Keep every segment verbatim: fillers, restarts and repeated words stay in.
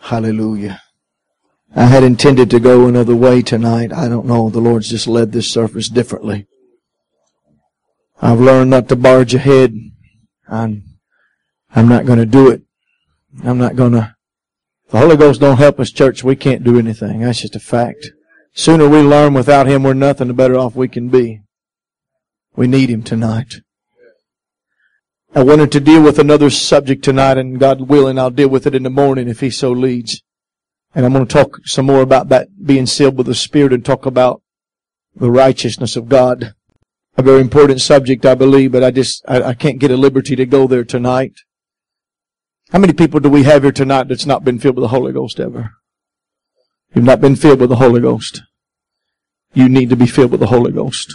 Hallelujah. I had intended to go another way tonight. I don't know. The Lord's just led this service differently. I've learned not to barge ahead. I'm, I'm not going to do it. I'm not going to. The Holy Ghost don't help us, church. We can't do anything. That's just a fact. Sooner we learn without Him, we're nothing, the better off we can be. We need Him tonight. I wanted to deal with another subject tonight, and God willing, I'll deal with it in the morning if He so leads. And I'm going to talk some more about that being sealed with the Spirit and talk about the righteousness of God. A very important subject, I believe, but I just, I, I can't get a liberty to go there tonight. How many people do we have here tonight that's not been filled with the Holy Ghost ever? You've not been filled with the Holy Ghost. You need to be filled with the Holy Ghost.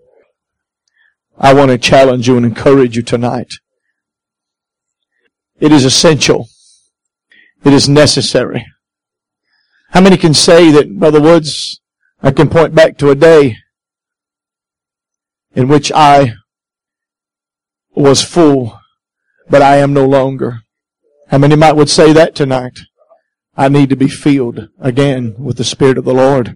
I want to challenge you and encourage you tonight. It is essential. It is necessary. How many can say that, Brother Woods, I can point back to a day in which I was full, but I am no longer? How many might would say that tonight? I need to be filled again with the Spirit of the Lord.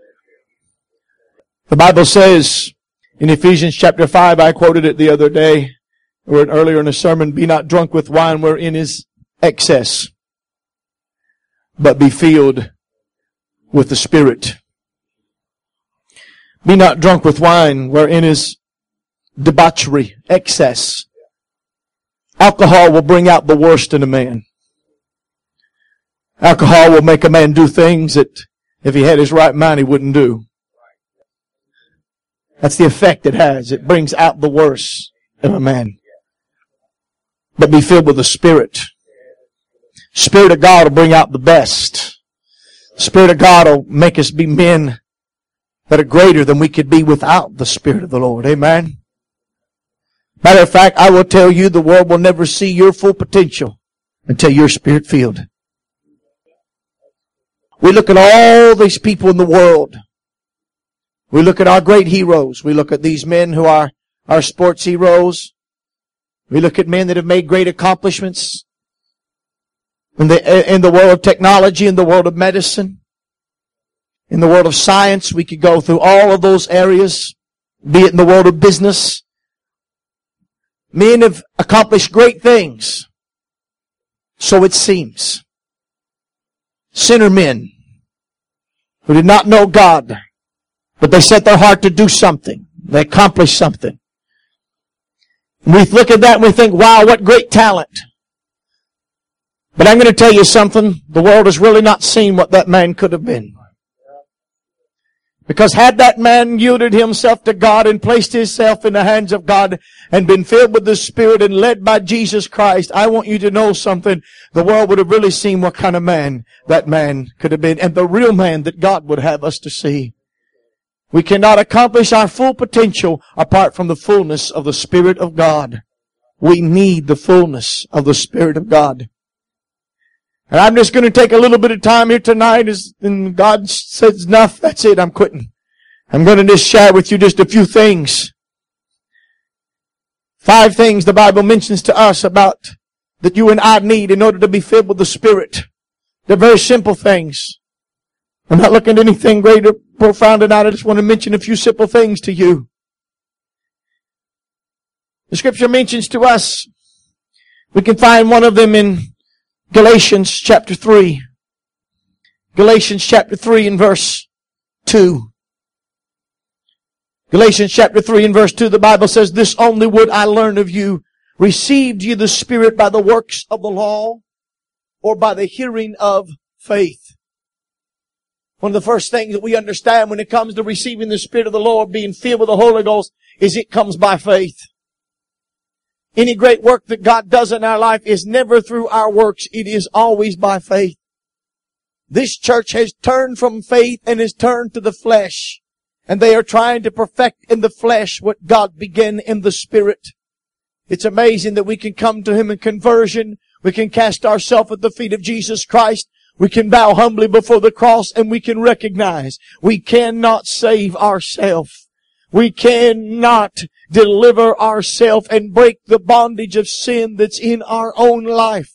The Bible says in Ephesians chapter five, I quoted it the other day, or earlier in a sermon, be not drunk with wine wherein is excess, but be filled with the Spirit. Be not drunk with wine wherein is debauchery, excess. Alcohol will bring out the worst in a man. Alcohol will make a man do things that if he had his right mind he wouldn't do. That's the effect it has. It brings out the worst in a man. But be filled with the Spirit. Spirit of God will bring out the best. The Spirit of God will make us be men that are greater than we could be without the Spirit of the Lord. Amen. Matter of fact, I will tell you, the world will never see your full potential until you're Spirit filled. We look at all these people in the world. We look at our great heroes. We look at these men who are our sports heroes. We look at men that have made great accomplishments in the, in the world of technology, in the world of medicine, in the world of science. We could go through all of those areas, be it in the world of business. Men have accomplished great things, so it seems. Sinner men who did not know God, but they set their heart to do something. They accomplished something. And we look at that and we think, wow, what great talent. But I'm going to tell you something. The world has really not seen what that man could have been. Because had that man yielded himself to God and placed himself in the hands of God and been filled with the Spirit and led by Jesus Christ, I want you to know something. The world would have really seen what kind of man that man could have been, and the real man that God would have us to see. We cannot accomplish our full potential apart from the fullness of the Spirit of God. We need the fullness of the Spirit of God. And I'm just going to take a little bit of time here tonight, and God says, enough, that's it, I'm quitting. I'm going to just share with you just a few things. Five things the Bible mentions to us about that you and I need in order to be filled with the Spirit. They're very simple things. I'm not looking at anything great or profound tonight. I just want to mention a few simple things to you. The Scripture mentions to us, we can find one of them in Galatians chapter three. Galatians chapter three and verse two. Galatians chapter three and verse two, the Bible says, this only would I learn of you. Received ye the Spirit by the works of the law, or by the hearing of faith? One of the first things that we understand when it comes to receiving the Spirit of the Lord, being filled with the Holy Ghost, is it comes by faith. Any great work that God does in our life is never through our works. It is always by faith. This church has turned from faith and has turned to the flesh. And they are trying to perfect in the flesh what God began in the Spirit. It's amazing that we can come to Him in conversion. We can cast ourselves at the feet of Jesus Christ. We can bow humbly before the cross, and we can recognize we cannot save ourselves. We cannot deliver ourselves and break the bondage of sin that's in our own life.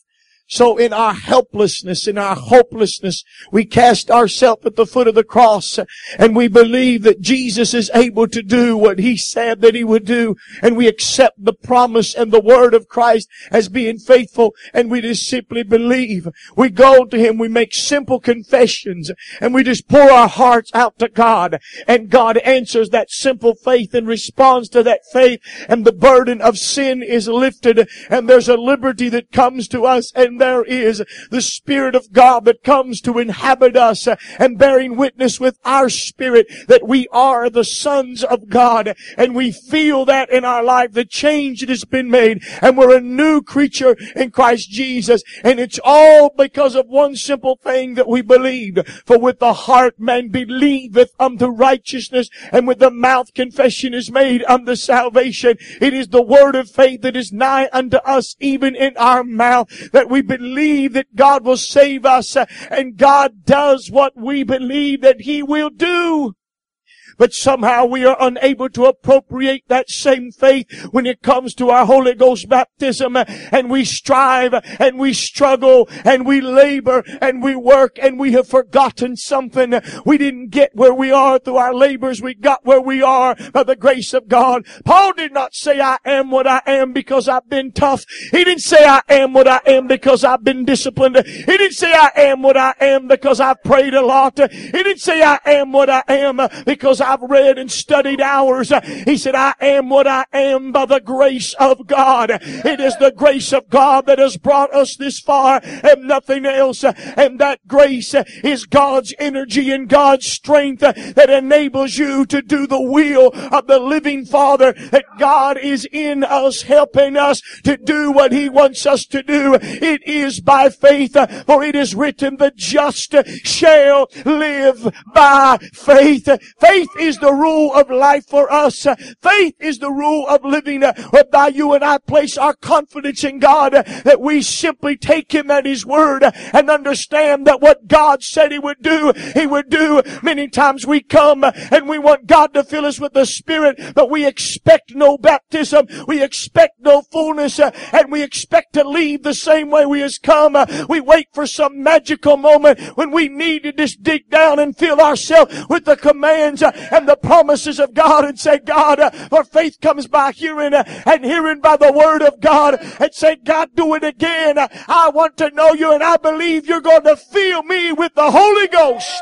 So in our helplessness, in our hopelessness, we cast ourselves at the foot of the cross and we believe that Jesus is able to do what He said that He would do. And we accept the promise and the word of Christ as being faithful, and we just simply believe. We go to Him, we make simple confessions, and we just pour our hearts out to God. And God answers that simple faith and responds to that faith, and the burden of sin is lifted, and there's a liberty that comes to us, and there is the Spirit of God that comes to inhabit us and bearing witness with our spirit that we are the sons of God. And we feel that in our life, the change that has been made, and we're a new creature in Christ Jesus. And it's all because of one simple thing that we believed. For with the heart man believeth unto righteousness, and with the mouth confession is made unto salvation. It is the word of faith that is nigh unto us, even in our mouth, that we believe that God will save us, and God does what we believe that He will do. But somehow we are unable to appropriate that same faith when it comes to our Holy Ghost baptism. And we strive and we struggle and we labor and we work, and we have forgotten something. We didn't get where we are through our labors. We got where we are by the grace of God. Paul did not say I am what I am because I've been tough. He didn't say I am what I am because I've been disciplined. He didn't say I am what I am because I've prayed a lot. He didn't say I am what I am because I've read and studied hours. He said, I am what I am by the grace of God. It is the grace of God that has brought us this far and nothing else. And that grace is God's energy and God's strength that enables you to do the will of the living Father. That God is in us, helping us to do what He wants us to do. It is by faith, for it is written, the just shall live by faith. Faith is the rule of life for us. Faith is the rule of living, whereby you and I place our confidence in God, that we simply take Him at His word and understand that what God said He would do, He would do. Many times we come and we want God to fill us with the Spirit, but we expect no baptism, we expect no fullness, and we expect to leave the same way we has come. We wait for some magical moment when we need to just dig down and fill ourselves with the commands and the promises of God, and say, God, uh, for faith comes by hearing, uh, and hearing by the word of God, and say, God, do it again. Uh, I want to know You, and I believe You're going to fill me with the Holy Ghost.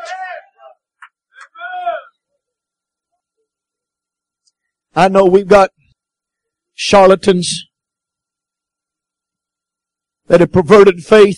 I know we've got charlatans that have perverted faith,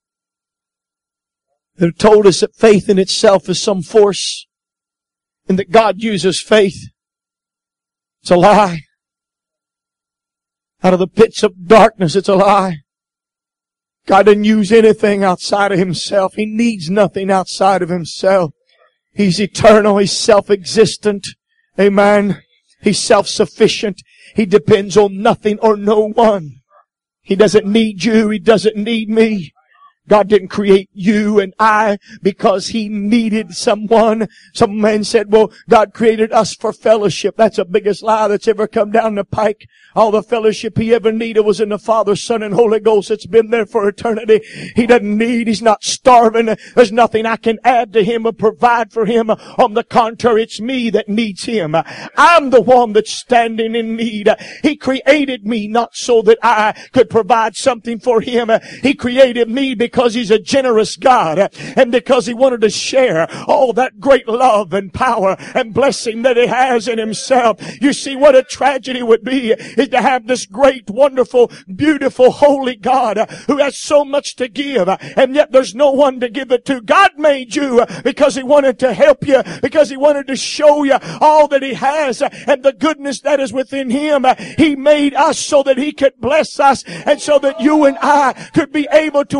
that have told us that faith in itself is some force, and that God uses faith. It's a lie. Out of the pits of darkness, it's a lie. God didn't use anything outside of Himself. He needs nothing outside of Himself. He's eternal. He's self-existent. Amen. He's self-sufficient. He depends on nothing or no one. He doesn't need you. He doesn't need me. God didn't create you and I because He needed someone. Some man said, well, God created us for fellowship. That's the biggest lie that's ever come down the pike. All the fellowship He ever needed was in the Father, Son, and Holy Ghost. It's been there for eternity. He doesn't need, He's not starving. There's nothing I can add to Him or provide for Him. On the contrary, it's me that needs Him. I'm the one that's standing in need. He created me not so that I could provide something for Him. He created me because Because He's a generous God, and because He wanted to share all that great love and power and blessing that He has in Himself. You see, what a tragedy would be is to have this great, wonderful, beautiful, holy God who has so much to give, and yet there's no one to give it to. God made you because He wanted to help you, because He wanted to show you all that He has and the goodness that is within Him. He made us so that He could bless us, and so that you and I could be able to enjoy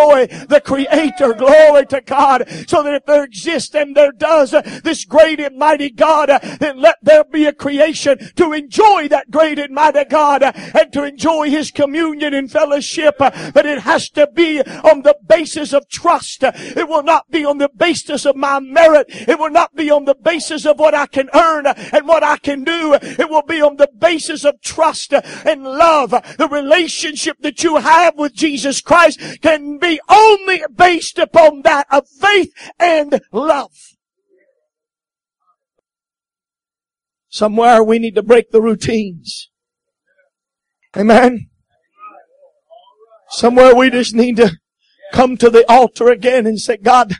enjoy the Creator. Glory to God. So that if there exists and there does this great and mighty God, then let there be a creation to enjoy that great and mighty God and to enjoy His communion and fellowship. But it has to be on the basis of trust. It will not be on the basis of my merit. It will not be on the basis of what I can earn and what I can do. It will be on the basis of trust and love. The relationship that you have with Jesus Christ can be only based upon that of faith and love. Somewhere we need to break the routines. Amen. Somewhere we just need to come to the altar again and say, God,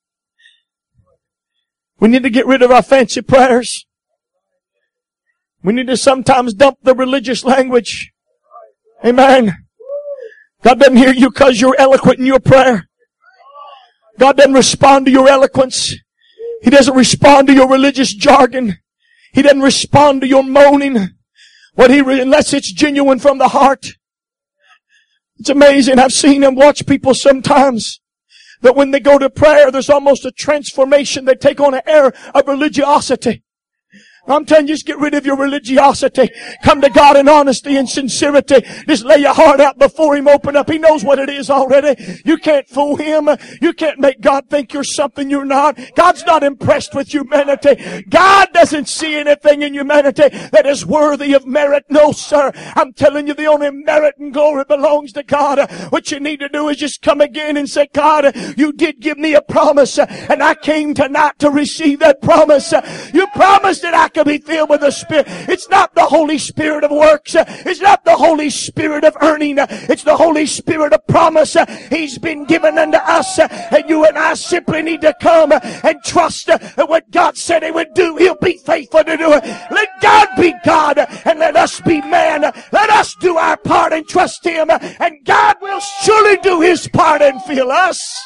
we need to get rid of our fancy prayers. We need to sometimes dump the religious language. Amen. God doesn't hear you because you're eloquent in your prayer. God doesn't respond to your eloquence. He doesn't respond to your religious jargon. He doesn't respond to your moaning. What he, unless it's genuine from the heart. It's amazing. I've seen and watched people sometimes that when they go to prayer, there's almost a transformation. They take on an air of religiosity. I'm telling you, just get rid of your religiosity. Come to God in honesty and sincerity. Just lay your heart out before Him. Open up. He knows what it is already. You can't fool Him. You can't make God think you're something you're not. God's not impressed with humanity. God doesn't see anything in humanity that is worthy of merit. No, sir. I'm telling you, the only merit and glory belongs to God. What you need to do is just come again and say, God, you did give me a promise, and I came tonight to receive that promise. You promised that I could be filled with the Spirit. It's not the Holy Spirit of works. It's not the Holy Spirit of earning. It's the Holy Spirit of promise. He's been given unto us, and you and I simply need to come and trust that what God said He would do, He'll be faithful to do it. Let God be God, and let us be man. Let us do our part and trust Him, and God will surely do His part and fill us.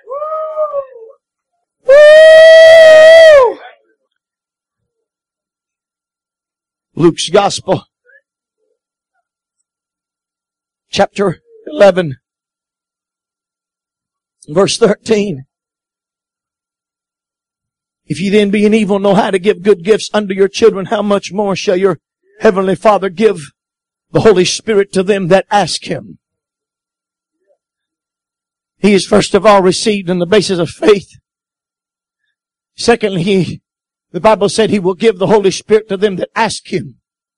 Woo! Luke's Gospel, chapter eleven, verse thirteen. If ye then being evil know how to give good gifts unto your children, how much more shall your heavenly Father give the Holy Spirit to them that ask Him? He is first of all received on the basis of faith. Secondly, He The Bible said He will give the Holy Spirit to them that ask Him.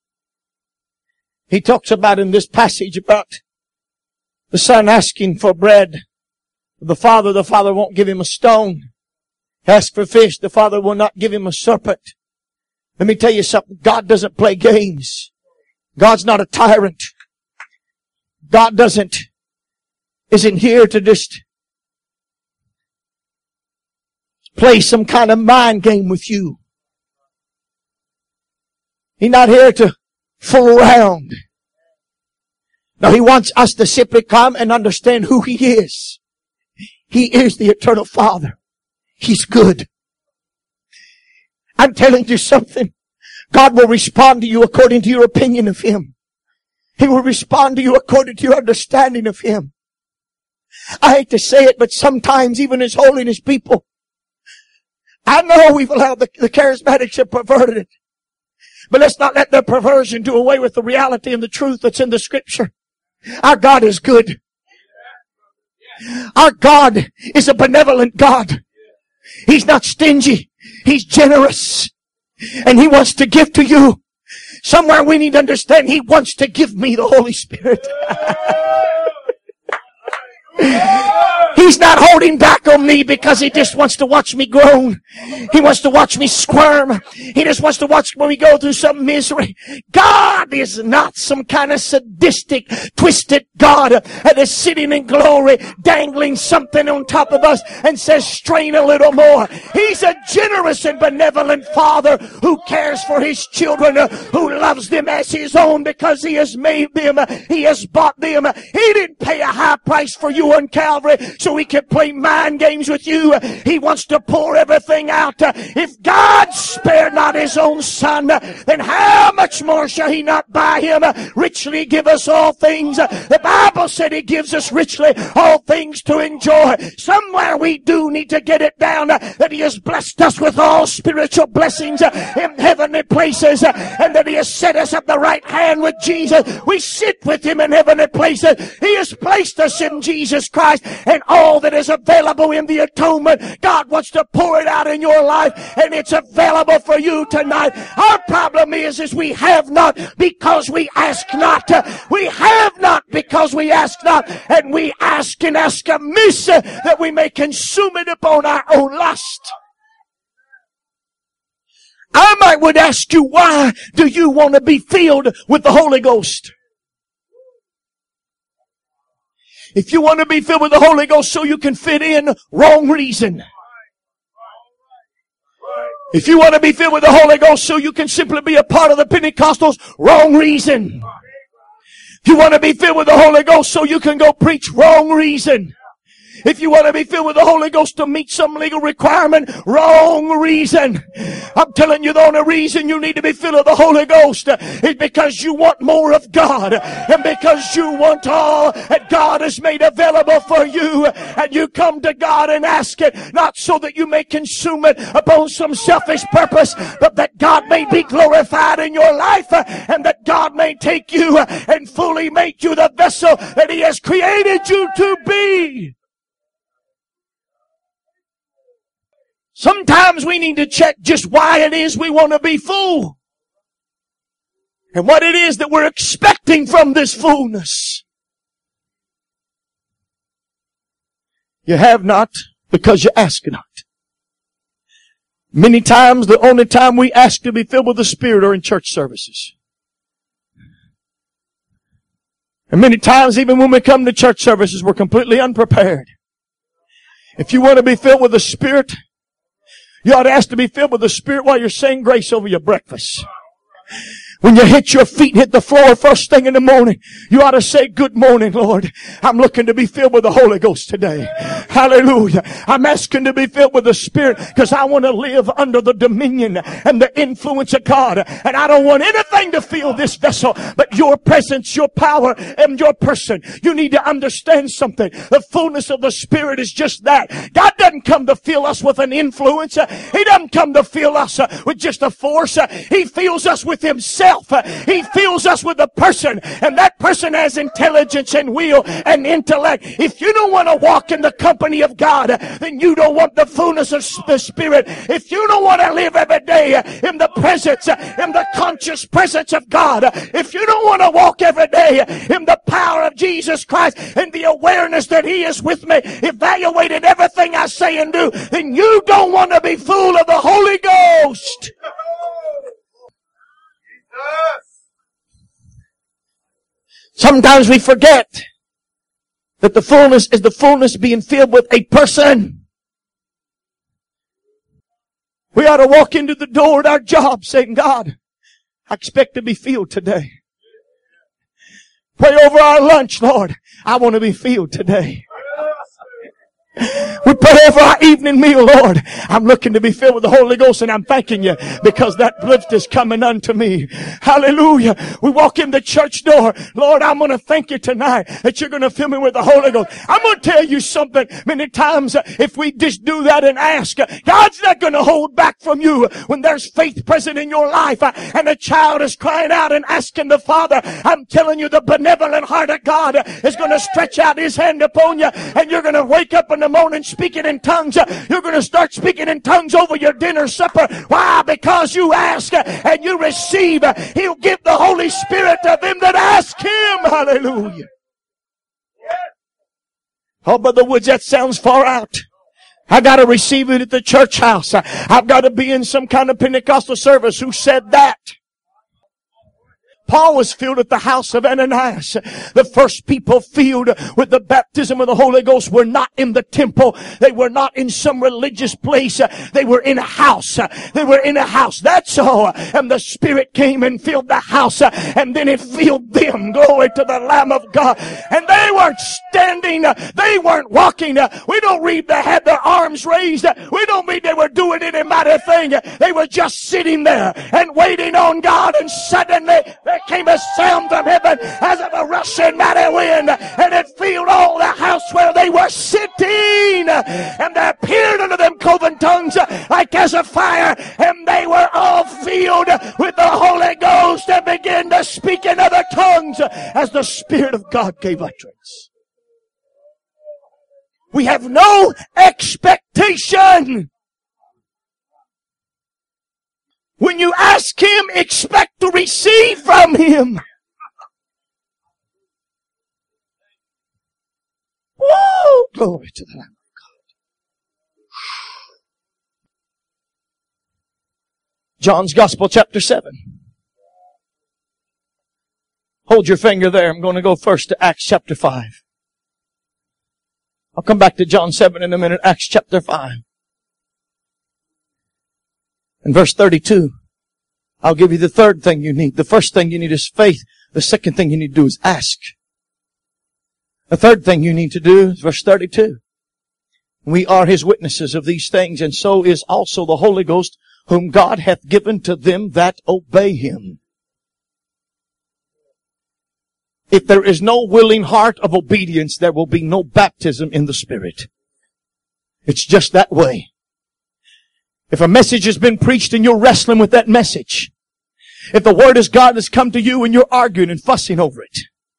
He talks about in this passage about the son asking for bread. The father, the father won't give him a stone. Ask for fish, the father will not give him a serpent. Let me tell you something. God doesn't play games. God's not a tyrant. God doesn't, isn't here to just play some kind of mind game with you. He's not here to fool around. No, He wants us to simply come and understand who He is. He is the eternal Father. He's good. I'm telling you something. God will respond to you according to your opinion of Him. He will respond to you according to your understanding of Him. I hate to say it, but sometimes even His holiness people, I know we've allowed the, the charismatics have perverted it. But let's not let their perversion do away with the reality and the truth that's in the Scripture. Our God is good. Our God is a benevolent God. He's not stingy. He's generous. And He wants to give to you. Somewhere we need to understand He wants to give me the Holy Spirit. He's not holding back on me because He just wants to watch me groan. He wants to watch me squirm. He just wants to watch when we go through some misery. God is not some kind of sadistic, twisted God that is sitting in glory, dangling something on top of us and says, strain a little more. He's a generous and benevolent Father who cares for His children, who loves them as His own because He has made them. He has bought them. He didn't pay a high price for you on Calvary so so he can play mind games with you. He wants to pour everything out. If God spared not his own son, then how much more shall he not by him richly give us all things? The Bible said he gives us richly all things to enjoy. Somewhere we do need to get it down that he has blessed us with all spiritual blessings in heavenly places, and that he has set us at the right hand with Jesus. We sit with him in heavenly places. He has placed us in Jesus Christ, and all that is available in the atonement, God wants to pour it out in your life, and it's available for you tonight. Our problem is, is we have not because we ask not. We have not because we ask not, and we ask and ask amiss that we may consume it upon our own lust. I might would ask you, why do you want to be filled with the Holy Ghost? If you want to be filled with the Holy Ghost so you can fit in, wrong reason. If you want to be filled with the Holy Ghost so you can simply be a part of the Pentecostals, wrong reason. If you want to be filled with the Holy Ghost so you can go preach, wrong reason. If you want to be filled with the Holy Ghost to meet some legal requirement, wrong reason. I'm telling you, the only reason you need to be filled with the Holy Ghost is because you want more of God, and because you want all that God has made available for you, and you come to God and ask it, not so that you may consume it upon some selfish purpose, but that God may be glorified in your life, and that God may take you and fully make you the vessel that He has created you to be. Sometimes we need to check just why it is we want to be full, and what it is that we're expecting from this fullness. You have not because you ask not. Many times the only time we ask to be filled with the Spirit are in church services. And many times even when we come to church services, we're completely unprepared. If you want to be filled with the Spirit, you ought to ask to be filled with the Spirit while you're saying grace over your breakfast. When you hit your feet, hit the floor first thing in the morning, you ought to say, good morning, Lord. I'm looking to be filled with the Holy Ghost today. Hallelujah. I'm asking to be filled with the Spirit because I want to live under the dominion and the influence of God. And I don't want anything to fill this vessel but your presence, your power, and your person. You need to understand something. The fullness of the Spirit is just that. God doesn't come to fill us with an influence. He doesn't come to fill us with just a force. He fills us with Himself. He fills us with a person, and that person has intelligence and will and intellect. If you don't want to walk in the company of God, then you don't want the fullness of the Spirit. If you don't want to live every day in the presence, in the conscious presence of God, if you don't want to walk every day in the power of Jesus Christ and the awareness that He is with me, evaluating everything I say and do, then you don't want to be full of the Holy Ghost. Sometimes we forget that the fullness is the fullness being filled with a person. We ought to walk into the door at our job saying, God, I expect to be filled today. Pray over our lunch, Lord. I want to be filled today. We pray over our evening meal, Lord. I'm looking to be filled with the Holy Ghost, and I'm thanking you because that lift is coming unto me. Hallelujah. We walk in the church door. Lord, I'm going to thank you tonight that you're going to fill me with the Holy Ghost. I'm going to tell you something. Many times, if we just do that and ask, God's not going to hold back from you when there's faith present in your life and a child is crying out and asking the Father. I'm telling you, the benevolent heart of God is going to stretch out His hand upon you, and you're going to wake up in the morning speaking in tongues. You're going to start speaking in tongues over your dinner supper. Why? Because you ask and you receive. He'll give the Holy Spirit to them that ask Him. Hallelujah. Oh, Brother Woods, that sounds far out. I got to receive it at the church house. I've got to be in some kind of Pentecostal service. Who said that? Paul was filled at the house of Ananias. The first people filled with the baptism of the Holy Ghost were not in the temple. They were not in some religious place. They were in a house. They were in a house. That's all. And the Spirit came and filled the house. And then it filled them. Glory to the Lamb of God. And they weren't standing. They weren't walking. We don't read they had their arms raised. We don't read they were doing any mighty thing. They were just sitting there and waiting on God. And suddenly there came a sound from heaven as of a rushing mighty wind, and it filled all the house where they were sitting. And there appeared unto them cloven tongues like as a fire, and they were all filled with the Holy Ghost and began to speak in other tongues as the Spirit of God gave utterance. We have no expectation. When you ask Him, expect to receive from Him. Woo! Glory to the Lamb of God. John's Gospel, chapter seven. Hold your finger there. I'm going to go first to Acts chapter five. I'll come back to John seven in a minute. Acts chapter five. In verse thirty-two, I'll give you the third thing you need. The first thing you need is faith. The second thing you need to do is ask. The third thing you need to do is verse thirty-two. We are His witnesses of these things, and so is also the Holy Ghost, whom God hath given to them that obey Him. If there is no willing heart of obedience, there will be no baptism in the Spirit. It's just that way. If a message has been preached and you're wrestling with that message, if the Word of God has come to you and you're arguing and fussing over it,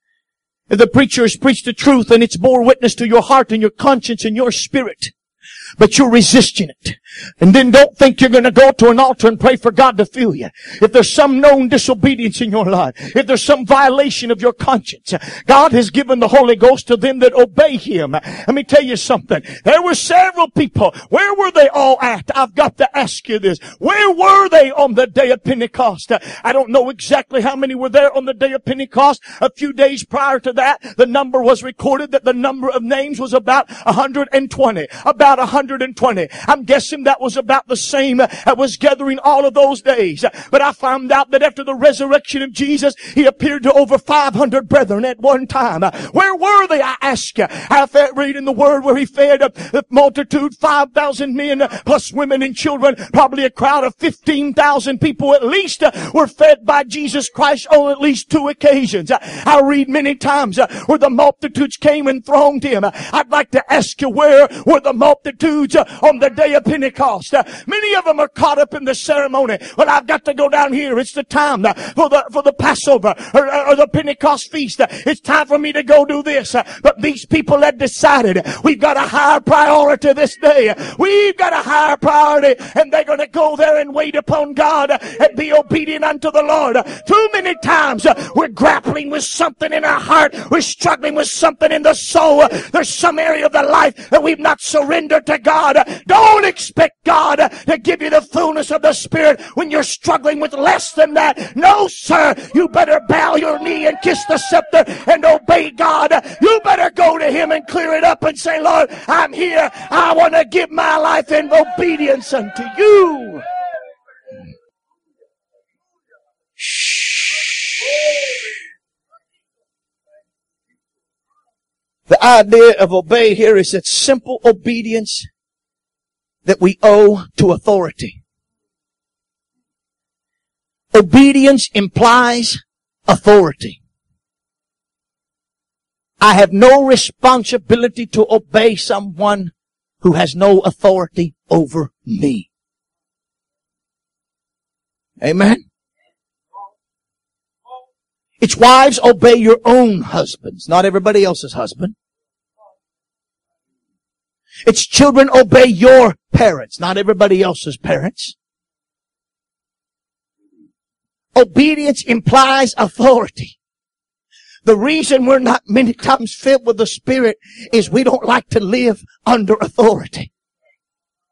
if the preacher has preached the truth and it's bore witness to your heart and your conscience and your spirit, but you're resisting it, and then don't think you're going to go to an altar and pray for God to fill you. If there's some known disobedience in your life, if there's some violation of your conscience, God has given the Holy Ghost to them that obey Him. Let me tell you something. There were several people. Where were they all at? I've got to ask you this. Where were they on the day of Pentecost? I don't know exactly how many were there on the day of Pentecost. A few days prior to that, the number was recorded that the number of names was about one hundred twenty. About one hundred twenty. I'm guessing that was about the same that was gathering all of those days. But I found out that after the resurrection of Jesus, He appeared to over five hundred brethren at one time. Where were they, I ask you? I read in the Word where He fed the multitude, five thousand men, plus women and children. Probably a crowd of fifteen thousand people at least were fed by Jesus Christ on at least two occasions. I read many times where the multitudes came and thronged Him. I'd like to ask you, where were the multitudes on the day of Pentecost? Many of them are caught up in the ceremony. Well, I've got to go down here. It's the time for the for the Passover or, or the Pentecost feast. It's time for me to go do this. But these people had decided we've got a higher priority this day. We've got a higher priority, and they're going to go there and wait upon God and be obedient unto the Lord. Too many times we're grappling with something in our heart. We're struggling with something in the soul. There's some area of the life that we've not surrendered to God. Don't expect God to give you the fullness of the Spirit when you're struggling with less than that. No, sir. You better bow your knee and kiss the scepter and obey God. You better go to Him and clear it up and say, Lord, I'm here. I want to give my life in obedience unto You. Shh. The idea of obey here is that simple obedience that we owe to authority. Obedience implies authority. I have no responsibility to obey someone who has no authority over me. Amen? It's wives, obey your own husbands, not everybody else's husband. It's children, obey your parents, not everybody else's parents. Obedience implies authority. The reason we're not many times filled with the Spirit is we don't like to live under authority.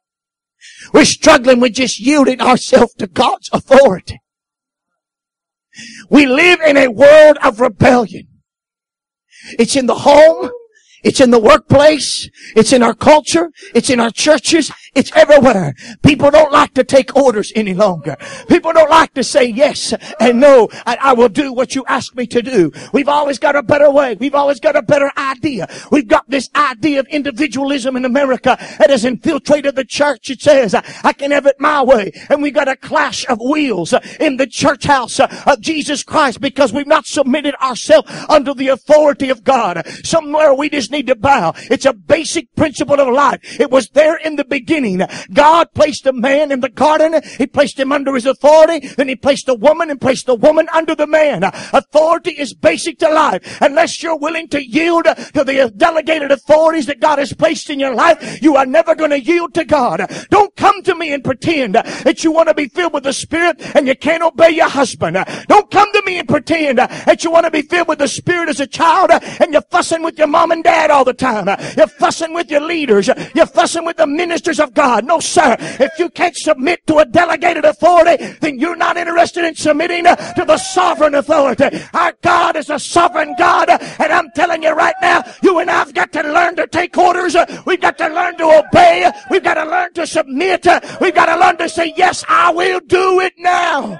We're struggling with just yielding ourselves to God's authority. We live in a world of rebellion. It's in the home. It's in the workplace. It's in our culture. It's in our churches. It's everywhere. People don't like to take orders any longer. People don't like to say yes and no. I, I will do what you ask me to do. We've always got a better way. We've always got a better idea. We've got this idea of individualism in America that has infiltrated the church. It says, I can have it my way. And we've got a clash of wheels in the church house of Jesus Christ because we've not submitted ourselves under the authority of God. Somewhere we just need to bow. It's a basic principle of life. It was there in the beginning. God placed a man in the garden. He placed him under his authority. Then he placed a woman and placed the woman under the man. Authority is basic to life. Unless you're willing to yield to the delegated authorities that God has placed in your life, you are never going to yield to God. Don't come to me and pretend that you want to be filled with the Spirit and you can't obey your husband. Don't come to me and pretend that you want to be filled with the Spirit as a child and you're fussing with your mom and dad all the time. You're fussing with your leaders. You're fussing with the ministers of God. No, sir. If you can't submit to a delegated authority, then you're not interested in submitting to the sovereign authority. Our God is a sovereign God, and I'm telling you right now, you and I've got to learn to take orders. We've got to learn to obey. We've got to learn to submit. We've got to learn to say, yes, I will do it now.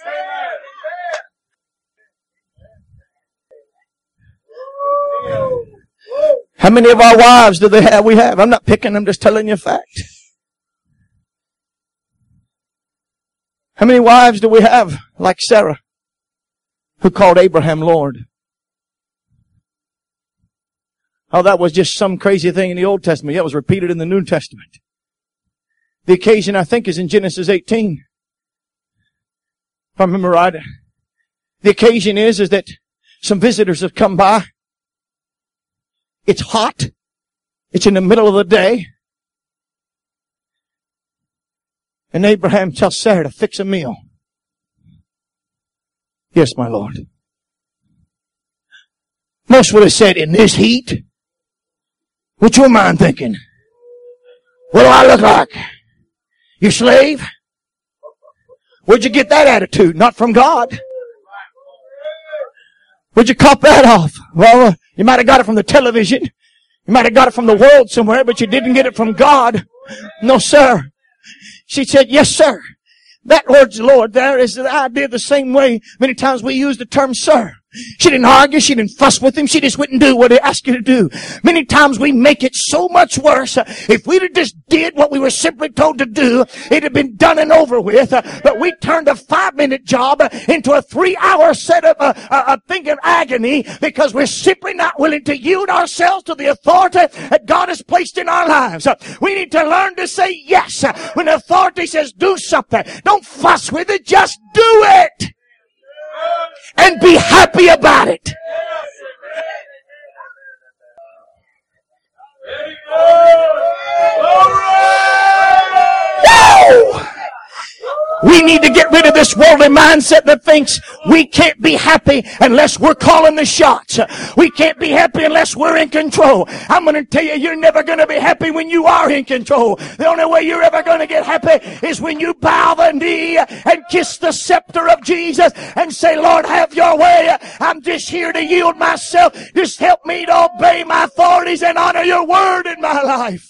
How many of our wives do they have? We have. I'm not picking, I'm just telling you a fact. How many wives do we have like Sarah, who called Abraham Lord? Oh, that was just some crazy thing in the Old Testament. That was repeated in the New Testament. The occasion, I think, is in Genesis eighteen. If I remember right. The occasion is, is that some visitors have come by. It's hot. It's in the middle of the day. And Abraham tells Sarah to fix a meal. Yes, my Lord. Most would have said, in this heat? What's your mind thinking? What do I look like? Your slave? Where'd you get that attitude? Not from God. Where'd you cop that off? Well, uh, you might have got it from the television. You might have got it from the world somewhere, but you didn't get it from God. No, sir. She said, yes, sir. That word's Lord there is the idea the same way many times we use the term sir. She didn't argue. She didn't fuss with him. She just wouldn't do what he asked you to do. Many times we make it so much worse. If we'd have just did what we were simply told to do, it'd have been done and over with. But we turned a five-minute job into a three-hour setup, a, a, a thing of agony, because we're simply not willing to yield ourselves to the authority that God has placed in our lives. We need to learn to say yes. When authority says do something, don't fuss with it. Just do it. And be happy about it. Woo! We need to get rid of this worldly mindset that thinks we can't be happy unless we're calling the shots. We can't be happy unless we're in control. I'm going to tell you, you're never going to be happy when you are in control. The only way you're ever going to get happy is when you bow the knee and kiss the scepter of Jesus and say, Lord, have your way. I'm just here to yield myself. Just help me to obey my authorities and honor your word in my life.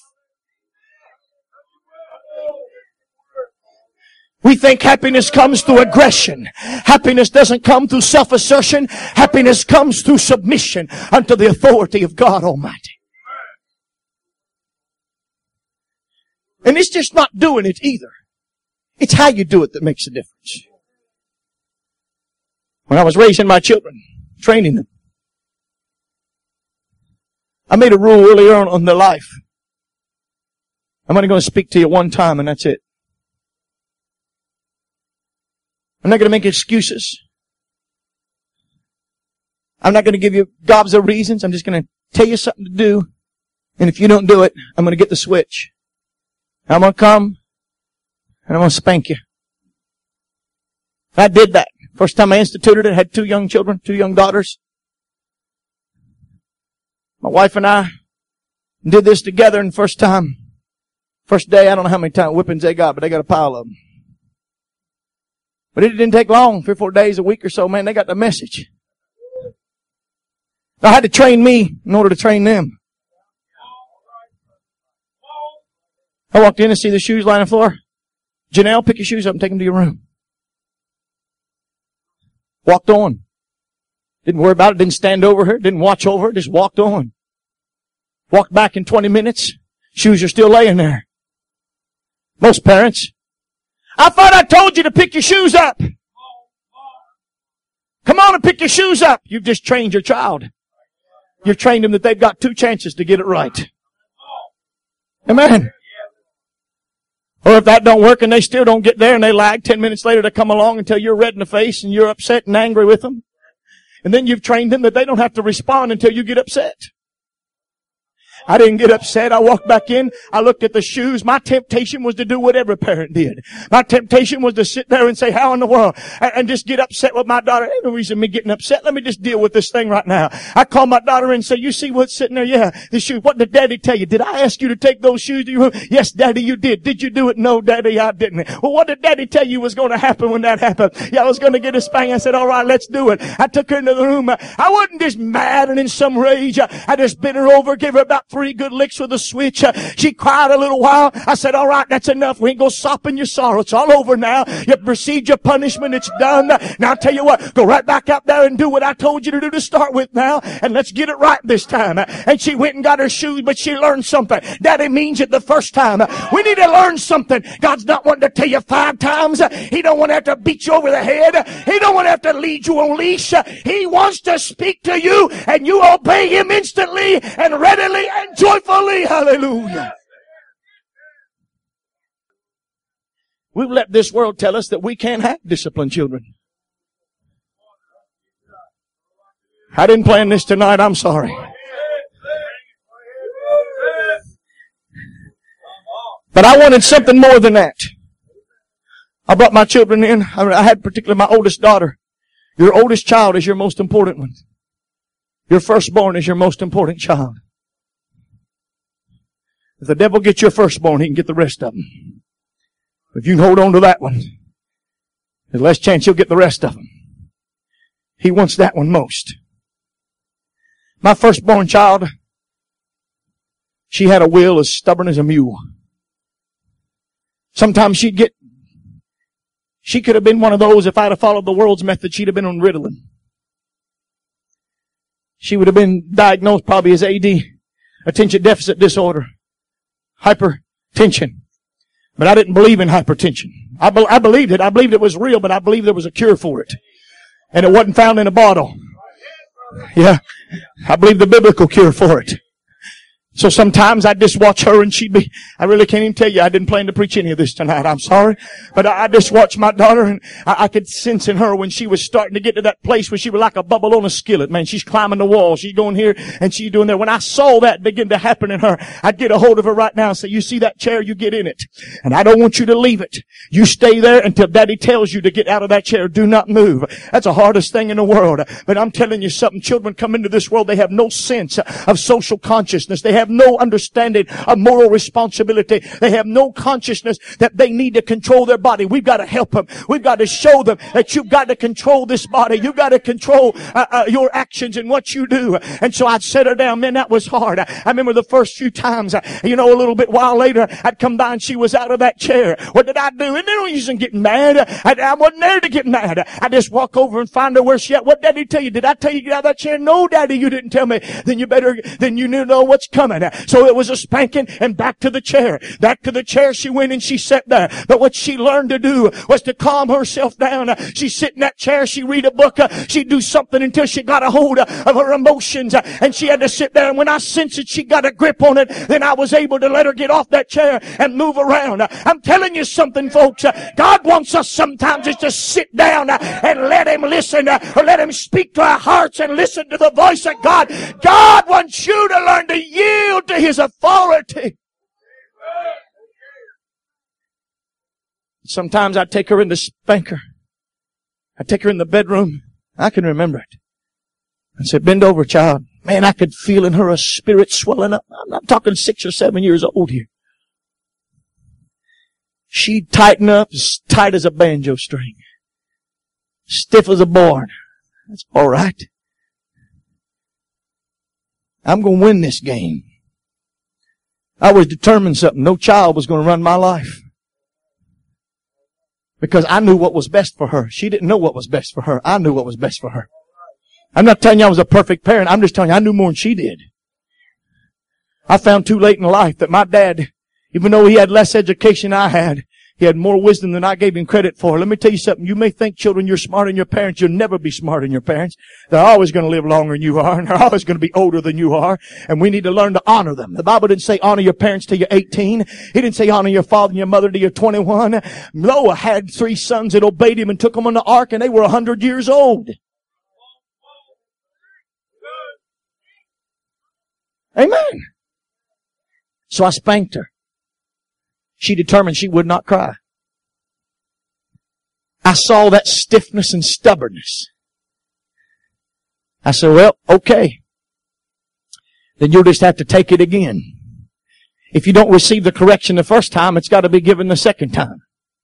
We think happiness comes through aggression. Happiness doesn't come through self-assertion. Happiness comes through submission unto the authority of God Almighty. And it's just not doing it either. It's how you do it that makes a difference. When I was raising my children, training them, I made a rule earlier on in their life. I'm only going to speak to you one time and that's it. I'm not going to make excuses. I'm not going to give you gobs of reasons. I'm just going to tell you something to do. And if you don't do it, I'm going to get the switch. I'm going to come and I'm going to spank you. I did that. First time I instituted it, I had two young children, two young daughters. My wife and I did this together, and first time, first day, I don't know how many time whippings they got, but they got a pile of them. But it didn't take long, three or four days, a week or so, man, they got the message. I had to train me in order to train them. I walked in and see the shoes lying on the floor. Janelle, pick your shoes up and take them to your room. Walked on. Didn't worry about it, didn't stand over her, didn't watch over her, just walked on. Walked back in twenty minutes. Shoes are still laying there. Most parents, I thought I told you to pick your shoes up. Come on and pick your shoes up. You've just trained your child. You've trained them that they've got two chances to get it right. Amen. Or if that don't work and they still don't get there and they lag ten minutes later to come along until you're red in the face and you're upset and angry with them. And then you've trained them that they don't have to respond until you get upset. I didn't get upset. I walked back in. I looked at the shoes. My temptation was to do what every parent did. My temptation was to sit there and say, how in the world? And just get upset with my daughter. Ain't no reason me getting upset. Let me just deal with this thing right now. I called my daughter in and said, you see what's sitting there? Yeah, the shoes. What did Daddy tell you? Did I ask you to take those shoes to your room? Yes, Daddy, you did. Did you do it? No, Daddy, I didn't. Well, what did Daddy tell you was going to happen when that happened? Yeah, I was going to get a spank. I said, all right, let's do it. I took her into the room. I wasn't just mad and in some rage. I just bent her over, gave her about three good licks with a switch. Uh, she cried a little while. I said, all right, that's enough. We ain't gonna sop in your sorrow. It's all over now. You received your punishment. It's done. Now I'll tell you what, go right back out there and do what I told you to do to start with now. And let's get it right this time. And she went and got her shoes, but she learned something. Daddy means it the first time. We need to learn something. God's not wanting to tell you five times. He don't want to have to beat you over the head. He don't want to have to lead you on leash. He wants to speak to you and you obey Him instantly and readily and joyfully. Hallelujah. We've let this world tell us that we can't have disciplined children. I didn't plan this tonight. I'm sorry. But I wanted something more than that. I brought my children in. I had particularly my oldest daughter. Your oldest child is your most important one. Your firstborn is your most important child. If the devil gets your firstborn, he can get the rest of them. If you can hold on to that one, there's less chance you'll get the rest of them. He wants that one most. My firstborn child, she had a will as stubborn as a mule. Sometimes she'd get, she could have been one of those, if I'd have followed the world's method, she'd have been on Ritalin. She would have been diagnosed probably as A D, attention deficit disorder, hypertension. But I didn't believe in hypertension. I, be, I believed it. I believed it was real, but I believed there was a cure for it. And it wasn't found in a bottle. Yeah. I believe the biblical cure for it. So sometimes I'd just watch her and she'd be, I really can't even tell you, I didn't plan to preach any of this tonight, I'm sorry. But I, I just watched my daughter and I, I could sense in her when she was starting to get to that place where she was like a bubble on a skillet, man. She's climbing the wall, she's going here and she's doing there. When I saw that begin to happen in her, I'd get a hold of her right now and say, you see that chair, you get in it. And I don't want you to leave it. You stay there until Daddy tells you to get out of that chair. Do not move. That's the hardest thing in the world. But I'm telling you something, children come into this world, they have no sense of social consciousness. They have no understanding of moral responsibility. They have no consciousness that they need to control their body. We've got to help them. We've got to show them that you've got to control this body. You've got to control uh, uh, your actions and what you do. And so I'd set her down. Man, that was hard. I, I remember the first few times, uh, you know, a little bit while later, I'd come by and she was out of that chair. What did I do? And there no use in getting mad. I, I wasn't there to get mad. I just walk over and find her where she at. What did Daddy tell you? Did I tell you to get out of that chair? No, Daddy, you didn't tell me. Then you better, then you knew know what's coming. So it was a spanking and back to the chair. Back to the chair she went and she sat there. But what she learned to do was to calm herself down. She'd sit in that chair, she'd read a book, she'd do something until she got a hold of her emotions. And she had to sit there. And when I sensed that she got a grip on it, then I was able to let her get off that chair and move around. I'm telling you something, folks. God wants us sometimes just to sit down and let Him listen, or let Him speak to our hearts and listen to the voice of God. God wants you to learn to yield to His authority. Sometimes I'd take her in to spank her. I'd take her in the bedroom. I can remember it. I said, bend over, child. Man, I could feel in her a spirit swelling up. I'm not talking six or seven years old here. She'd tighten up as tight as a banjo string. Stiff as a board. That's all right. I'm going to win this game. I was determined something. No child was going to run my life. Because I knew what was best for her. She didn't know what was best for her. I knew what was best for her. I'm not telling you I was a perfect parent. I'm just telling you I knew more than she did. I found too late in life that my dad, even though he had less education than I had, he had more wisdom than I gave him credit for. Let me tell you something. You may think, children, you're smarter than your parents. You'll never be smarter than your parents. They're always going to live longer than you are, and they're always going to be older than you are. And we need to learn to honor them. The Bible didn't say honor your parents till you're eighteen. He didn't say honor your father and your mother till you're twenty-one. Noah had three sons that obeyed him and took them on the ark, and they were a hundred years old. Amen. So I spanked her. She determined she would not cry. I saw that stiffness and stubbornness. I said, well, okay. Then you'll just have to take it again. If you don't receive the correction the first time, it's got to be given the second time.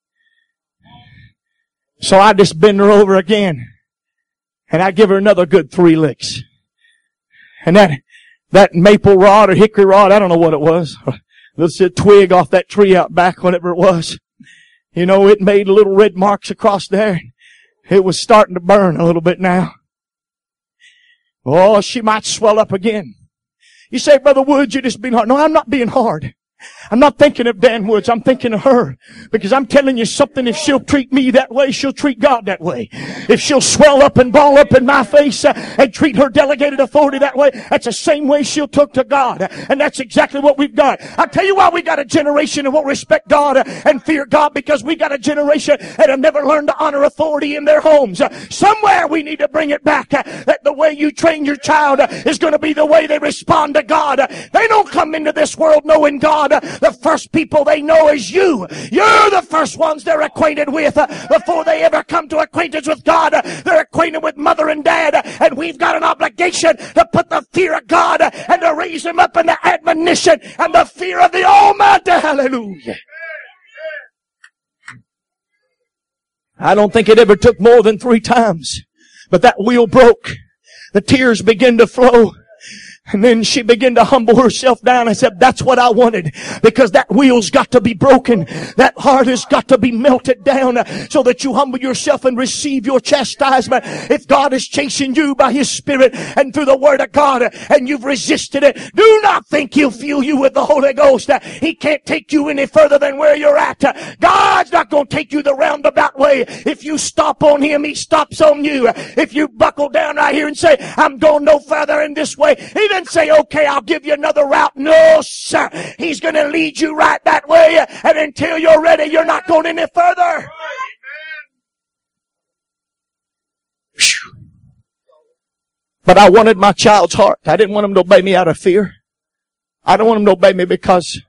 So I just bend her over again. And I give her another good three licks. And that, that maple rod or hickory rod, I don't know what it was. Let's say a twig off that tree out back, whatever it was. You know, it made little red marks across there. It was starting to burn a little bit now. Oh, she might swell up again. You say, Brother Woods, you're just being hard. No, I'm not being hard. I'm not thinking of Dan Woods. I'm thinking of her. Because I'm telling you something, if she'll treat me that way, she'll treat God that way. If she'll swell up and ball up in my face uh, and treat her delegated authority that way, that's the same way she'll talk to God. And that's exactly what we've got. I'll tell you why we got a generation that won't respect God uh, and fear God, because we got a generation that have never learned to honor authority in their homes. Uh, somewhere we need to bring it back. Uh, that the way you train your child uh, is going to be the way they respond to God. Uh, they don't come into this world knowing God. The first people they know is you. You're the first ones they're acquainted with. Before they ever come to acquaintance with God, they're acquainted with mother and dad. And we've got an obligation to put the fear of God and to raise them up in the admonition and the fear of the Almighty. Hallelujah. I don't think it ever took more than three times. But that wheel broke. The tears began to flow. And then she began to humble herself down and said, that's what I wanted. Because that wheel's got to be broken. That heart has got to be melted down so that you humble yourself and receive your chastisement. If God is chasing you by His Spirit and through the Word of God and you've resisted it, do not think He'll fill you with the Holy Ghost. He can't take you any further than where you're at. God's not going to take you the roundabout way. If you stop on Him, He stops on you. If you buckle down right here and say, I'm going no further in this way, He didn't say, okay, I'll give you another route. No, sir. He's going to lead you right that way. And until you're ready, you're not going any further. Whew. But I wanted my child's heart. I didn't want him to obey me out of fear. I don't want him to obey me because,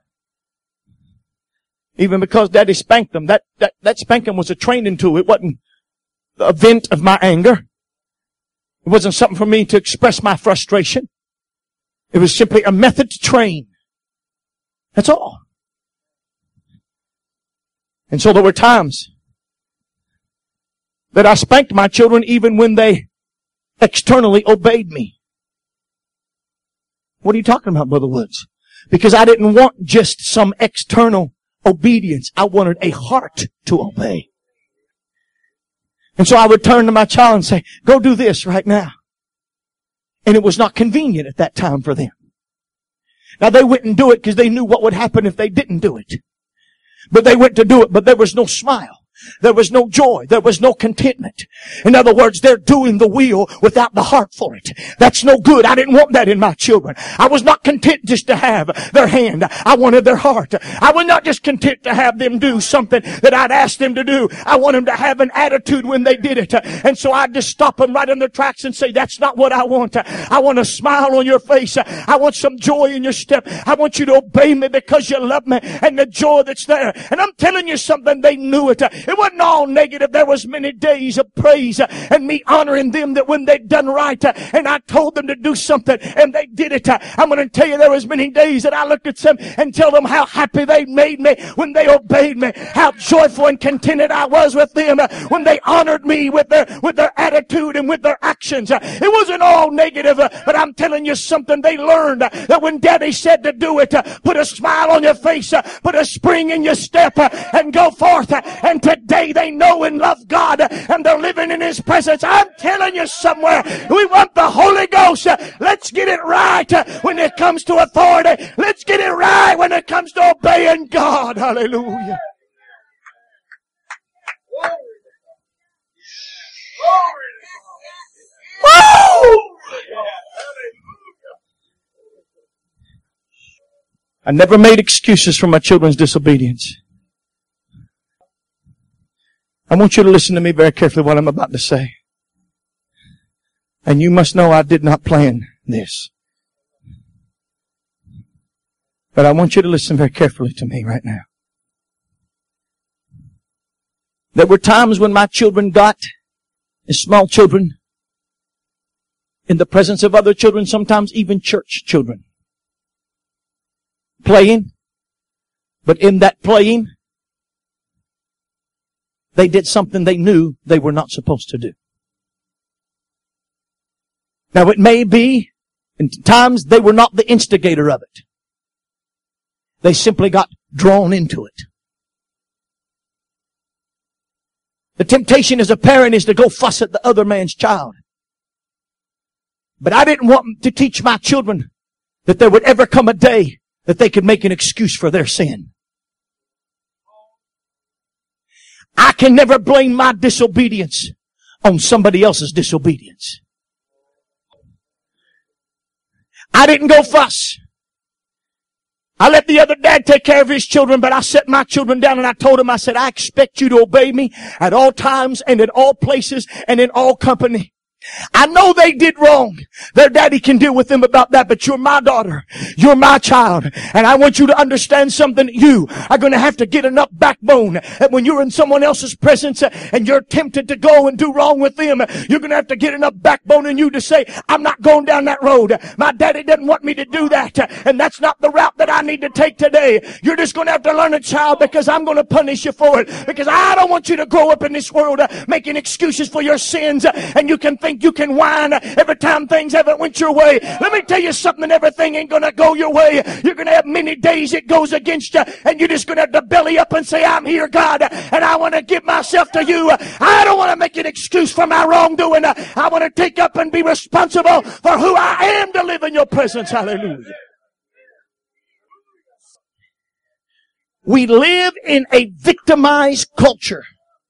even because Daddy spanked them, that, that, that spanking was a training tool. It wasn't the vent of my anger. It wasn't something for me to express my frustration. It was simply a method to train. That's all. And so there were times that I spanked my children even when they externally obeyed me. What are you talking about, Brother Woods? Because I didn't want just some external obedience. I wanted a heart to obey. And so I would turn to my child and say, go do this right now. And it was not convenient at that time for them. Now they wouldn't do it because they knew what would happen if they didn't do it. But they went to do it, but there was no smile. There was no joy. There was no contentment. In other words, they're doing the will without the heart for it. That's no good. I didn't want that in my children. I was not content just to have their hand. I wanted their heart. I was not just content to have them do something that I'd asked them to do. I want them to have an attitude when they did it. And so I'd just stop them right in their tracks and say, that's not what I want. I want a smile on your face. I want some joy in your step. I want you to obey me because you love me and the joy that's there. And I'm telling you something, they knew it. It wasn't all negative. There was many days of praise and me honoring them that when they'd done right and I told them to do something and they did it. I'm going to tell you there was many days that I looked at them and tell them how happy they made me when they obeyed me, how joyful and contented I was with them when they honored me with their with their attitude and with their actions. It wasn't all negative, but I'm telling you something. They learned that when Daddy said to do it, put a smile on your face, put a spring in your step, and go forth. And today they know and love God, and they're living in His presence. I'm telling you somewhere, we want the Holy Ghost. Let's get it right when it comes to authority. Let's get it right when it comes to obeying God. Hallelujah. Woo! I never made excuses for my children's disobedience. I want you to listen to me very carefully what I'm about to say. And you must know I did not plan this. But I want you to listen very carefully to me right now. There were times when my children got, as small children, in the presence of other children, sometimes even church children, playing, but in that playing, they did something they knew they were not supposed to do. Now it may be, in times they were not the instigator of it. They simply got drawn into it. The temptation as a parent is to go fuss at the other man's child. But I didn't want to teach my children that there would ever come a day that they could make an excuse for their sin. I can never blame my disobedience on somebody else's disobedience. I didn't go fuss. I let the other dad take care of his children, but I set my children down and I told them, I said, I expect you to obey me at all times and in all places and in all company. I know they did wrong. Their daddy can deal with them about that, but you're my daughter. You're my child. And I want you to understand something. You are going to have to get enough backbone that when you're in someone else's presence and you're tempted to go and do wrong with them, you're going to have to get enough backbone in you to say, I'm not going down that road. My daddy doesn't want me to do that. And that's not the route that I need to take today. You're just going to have to learn it, child, because I'm going to punish you for it. Because I don't want you to grow up in this world making excuses for your sins, and you can think you can whine every time things haven't went your way. Let me tell you something, everything ain't gonna go your way. You're gonna have many days it goes against you, and you're just gonna have to belly up and say, I'm here, God, and I want to give myself to you. I don't want to make an excuse for my wrongdoing. I want to take up and be responsible for who I am to live in your presence. Hallelujah. We live in a victimized culture.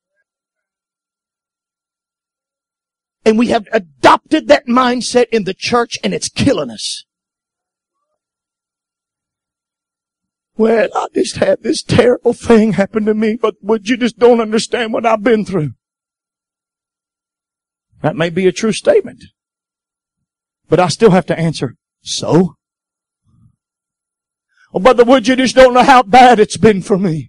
And we have adopted that mindset in the church, and it's killing us. Well, I just had this terrible thing happen to me, but would you just don't understand what I've been through? That may be a true statement. But I still have to answer, so? Oh, Brother Wood, you just don't know how bad it's been for me.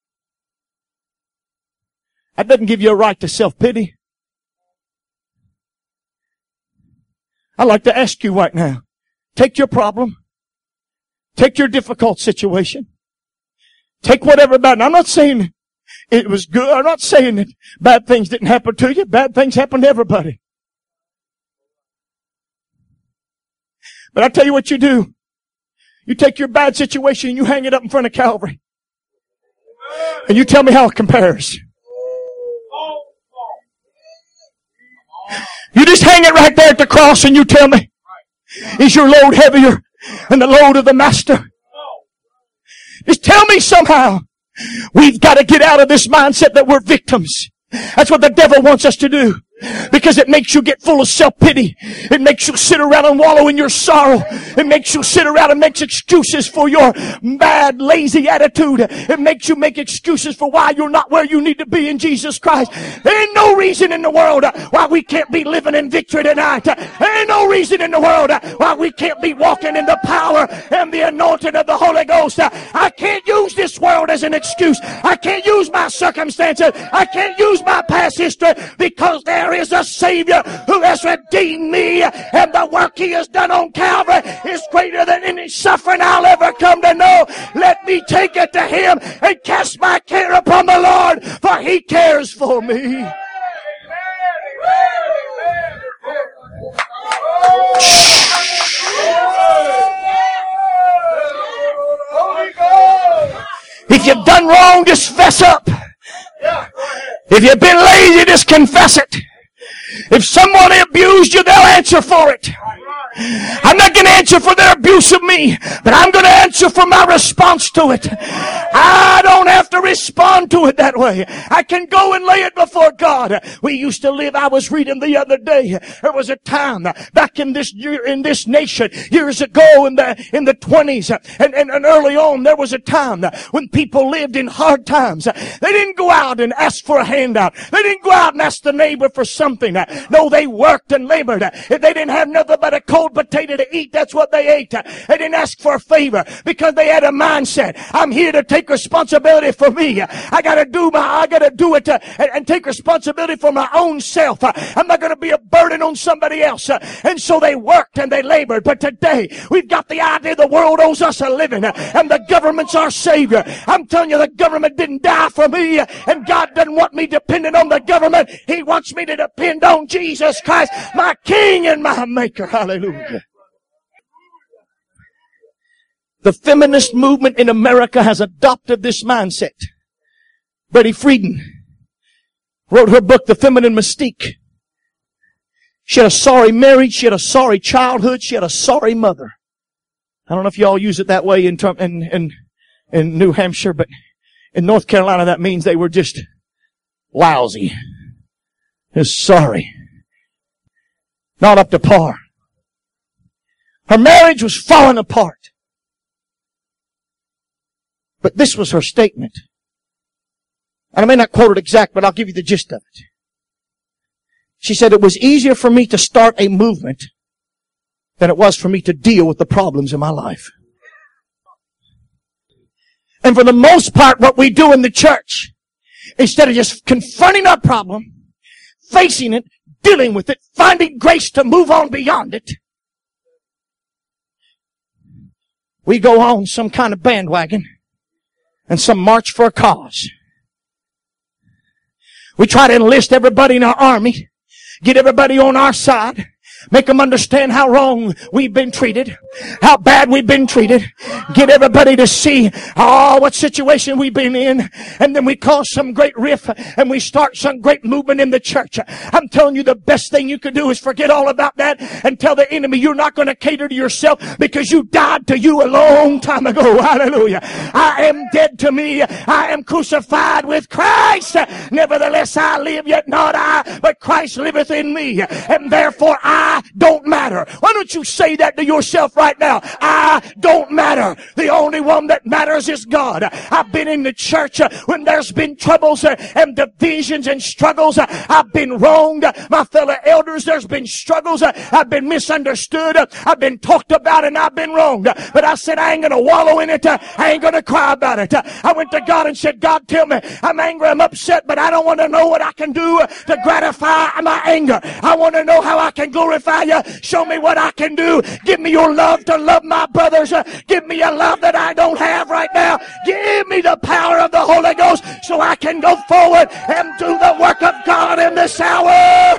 That doesn't give you a right to self-pity. I'd like to ask you right now, take your problem, take your difficult situation, take whatever about it. I'm not saying it was good. I'm not saying that bad things didn't happen to you. Bad things happen to everybody. But I tell you what you do. You take your bad situation and you hang it up in front of Calvary. And you tell me how it compares. You just hang it right there at the cross and you tell me, is your load heavier than the load of the master? Just tell me somehow. We've got to get out of this mindset that we're victims. That's what the devil wants us to do. Because it makes you get full of self-pity. It makes you sit around and wallow in your sorrow. It makes you sit around and make excuses for your bad, lazy attitude. It makes you make excuses for why you're not where you need to be in Jesus Christ. There ain't no reason in the world why we can't be living in victory tonight. There ain't no reason in the world why we can't be walking in the power and the anointing of the Holy Ghost. I can't use this world as an excuse. I can't use my circumstances. I can't use my past history, because there is a Savior who has redeemed me, and the work He has done on Calvary is greater than any suffering I'll ever come to know. Let me take it to Him and cast my care upon the Lord, for He cares for me. If you've done wrong, just fess up. If you've been lazy, just confess it. If someone abused you, they'll answer for it. I'm not going to answer for their abuse of me, but I'm going to answer for my response to it. I don't have to respond to it that way. I can go and lay it before God. We used to live, I was reading the other day, there was a time back in this year, in this nation, years ago in the in the twenties and, and, and early on, there was a time when people lived in hard times. They didn't go out and ask for a handout. They didn't go out and ask the neighbor for something. No, they worked and labored. If they didn't have nothing but a cold potato to eat, that's what they ate. They didn't ask for a favor, because they had a mindset. I'm here to take responsibility for me. I gotta do my, I gotta do it to, and, and take responsibility for my own self. I'm not gonna be a burden on somebody else. And so they worked and they labored. But today, we've got the idea the world owes us a living, and the government's our Savior. I'm telling you, the government didn't die for me, and God doesn't want me dependent on the government. He wants me to depend on Jesus Christ, my King and my Maker. Hallelujah. The feminist movement in America has adopted this mindset. Betty Friedan wrote her book, The Feminine Mystique. She had a sorry marriage. She had a sorry childhood. She had a sorry mother. I don't know if y'all use it that way in, term, in, in, in New Hampshire, but in North Carolina, that means they were just lousy. Just sorry. Not up to par. Her marriage was falling apart. But this was her statement. And I may not quote it exact, but I'll give you the gist of it. She said, it was easier for me to start a movement than it was for me to deal with the problems in my life. And for the most part, what we do in the church, instead of just confronting our problem, facing it, dealing with it, finding grace to move on beyond it, we go on some kind of bandwagon and some march for a cause. We try to enlist everybody in our army, get everybody on our side, make them understand how wrong we've been treated, how bad we've been treated, get everybody to see, oh, what situation we've been in, and then we cause some great riff and we start some great movement in the church. I'm telling you, the best thing you can do is forget all about that and tell the enemy you're not going to cater to yourself, because you died to you a long time ago. Hallelujah. I am dead to me. I am crucified with Christ. Nevertheless I live, yet not I, but Christ liveth in me, and therefore I I don't matter. Why don't you say that to yourself right now? I don't matter. The only one that matters is God. I've been in the church when there's been troubles and divisions and struggles. I've been wronged. My fellow elders, there's been struggles. I've been misunderstood. I've been talked about and I've been wronged. But I said, I ain't going to wallow in it. I ain't going to cry about it. I went to God and said, God, tell me, I'm angry, I'm upset, but I don't want to know what I can do to gratify my anger. I want to know how I can glorify you. Show me what I can do. Give me your love to love my brothers. Give me a love that I don't have right now. Give me the power of the Holy Ghost so I can go forward and do the work of God in this hour.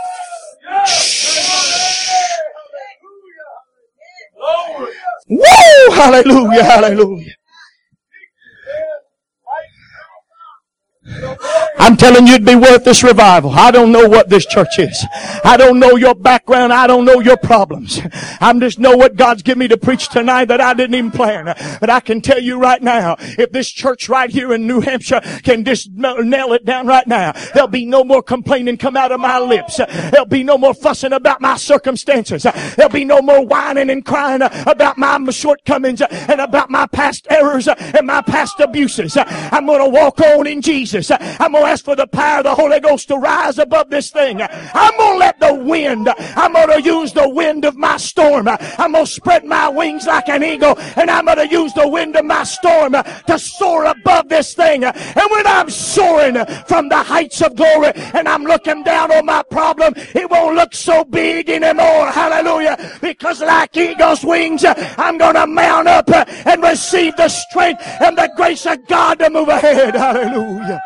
Woo! Hallelujah, hallelujah. I'm telling you, it'd be worth this revival. I don't know what this church is. I don't know your background. I don't know your problems. I just know what God's given me to preach tonight that I didn't even plan. But I can tell you right now, if this church right here in New Hampshire can just nail it down right now, there'll be no more complaining come out of my lips. There'll be no more fussing about my circumstances. There'll be no more whining and crying about my shortcomings and about my past errors and my past abuses. I'm going to walk on in Jesus. I'm going to ask for the power of the Holy Ghost to rise above this thing. I'm going to let the wind, I'm going to use the wind of my storm. I'm going to spread my wings like an eagle, and I'm going to use the wind of my storm to soar above this thing. And when I'm soaring from the heights of glory and I'm looking down on my problem, it won't look so big anymore. Hallelujah. Because like eagle's wings, I'm going to mount up and receive the strength and the grace of God to move ahead. Hallelujah.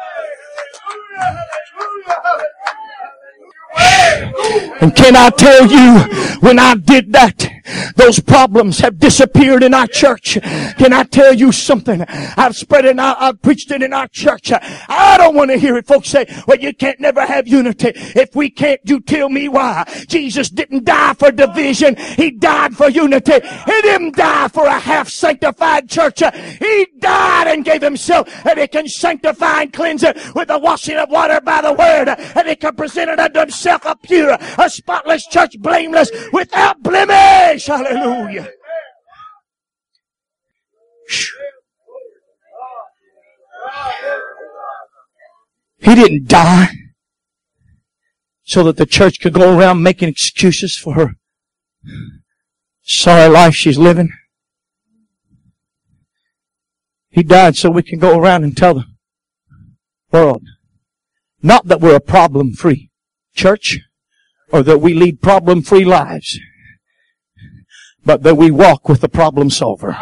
And can I tell you, when I did that, those problems have disappeared in our church. Can I tell you something? I've spread it, I, I've preached it in our church. I don't want to hear it. Folks say, well, you can't never have unity. If we can't, you tell me why. Jesus didn't die for division. He died for unity. He didn't die for a half-sanctified church. He died and gave himself, and he can sanctify and cleanse it with the washing of water by the word. And he can present it unto himself a pure, a spotless church, blameless, without blemish. Hallelujah. He didn't die so that the church could go around making excuses for her sorry life she's living. He died so we can go around and tell the world, not that we're a problem-free church or that we lead problem-free lives, but that we walk with the problem solver.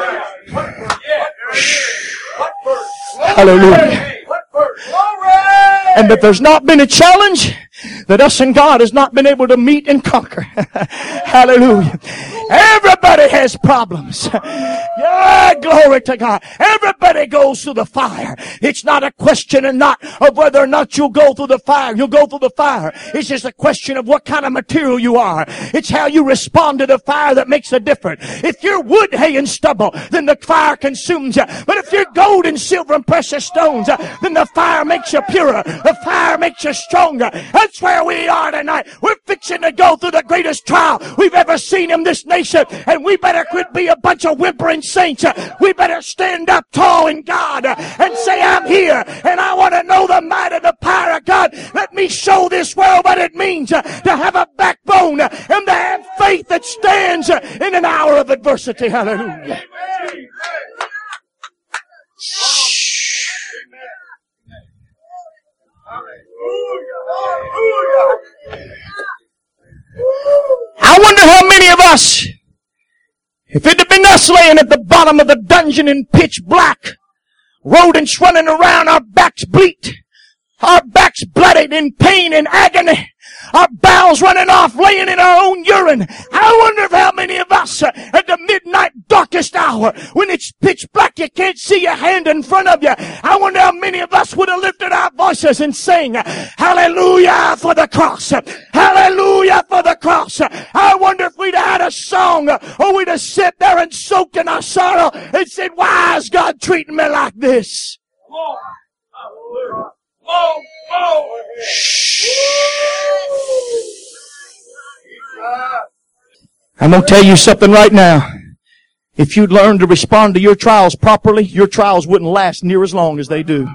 Hallelujah. And that there's not been a challenge that us and God has not been able to meet and conquer. Hallelujah. Everybody has problems. Yeah, glory to God. Everybody goes through the fire. It's not a question and not of whether or not you'll go through the fire. You'll go through the fire. It's just a question of what kind of material you are. It's how you respond to the fire that makes a difference. If you're wood, hay, and stubble, then the fire consumes you. But if you're gold and silver and precious stones, then the fire makes you purer. The fire makes you stronger. That's where we are tonight. We're fixing to go through the greatest trial we've ever seen in this nation. And we better quit being a bunch of whimpering saints. We better stand up tall in God and say, I'm here and I want to know the might and the power of God. Let me show this world what it means to have a backbone and to have faith that stands in an hour of adversity. Hallelujah. I wonder how many of us, if it had been us laying at the bottom of the dungeon in pitch black, rodents running around, our backs bleed, our backs bloodied in pain and agony, our bowels running off, laying in our own urine. I wonder if how many of us uh, at the midnight darkest hour, when it's pitch black, you can't see your hand in front of you. I wonder how many of us would have lifted our voices and sang, hallelujah for the cross. Hallelujah for the cross. I wonder if we'd had a song or we'd have sat there and soaked in our sorrow and said, why is God treating me like this? Hallelujah. Oh, oh. I'm going to tell you something right now. If you'd learn to respond to your trials properly, your trials wouldn't last near as long as they do.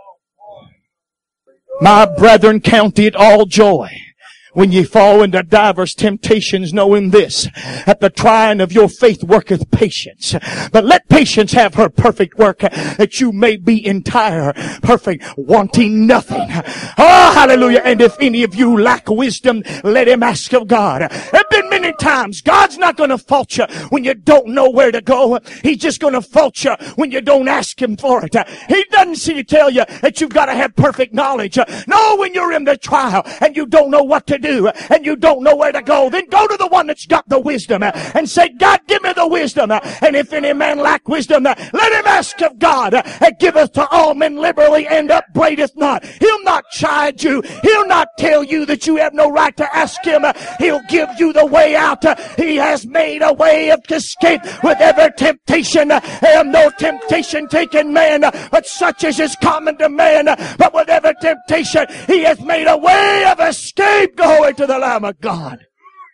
My brethren, count it all joy when ye fall into divers temptations, knowing this, that the trying of your faith worketh patience. But let patience have her perfect work, that you may be entire, perfect, wanting nothing. Oh, hallelujah. And if any of you lack wisdom, let him ask of God. There have been many many times God's not going to fault you when you don't know where to go. He's just going to fault you when you don't ask Him for it. He doesn't see to tell you that you've got to have perfect knowledge. No, when you're in the trial and you don't know what to do and you don't know where to go, then go to the one that's got the wisdom and say, God, give me the wisdom. And if any man lack wisdom, let him ask of God, and giveth to all men liberally and upbraideth not. He'll not chide you. He'll not tell you that you have no right to ask Him. He'll give you the way out. He has made a way of escape with every temptation. And no temptation taken man, but such as is common to man. But with every temptation, He has made a way of escape. Glory to the Lamb of God.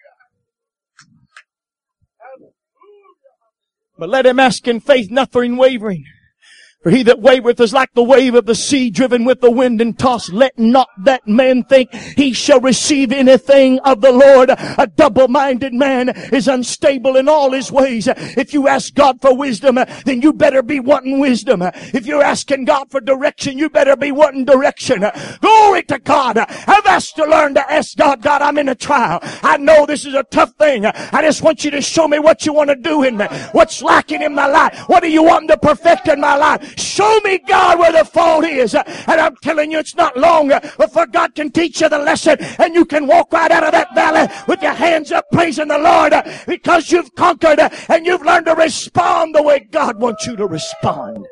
But let him ask in faith, nothing wavering. For he that wavereth is like the wave of the sea, driven with the wind and tossed. Let not that man think he shall receive anything of the Lord. A double-minded man is unstable in all his ways. If you ask God for wisdom, then you better be wanting wisdom. If you're asking God for direction, you better be wanting direction. Glory to God. I've asked to learn to ask God, God, I'm in a trial. I know this is a tough thing. I just want you to show me what you want to do in me. What's lacking in my life? What do you want to perfect in my life? Show me, God, where the fault is. And I'm telling you, it's not long before God can teach you the lesson and you can walk right out of that valley with your hands up praising the Lord because you've conquered and you've learned to respond the way God wants you to respond.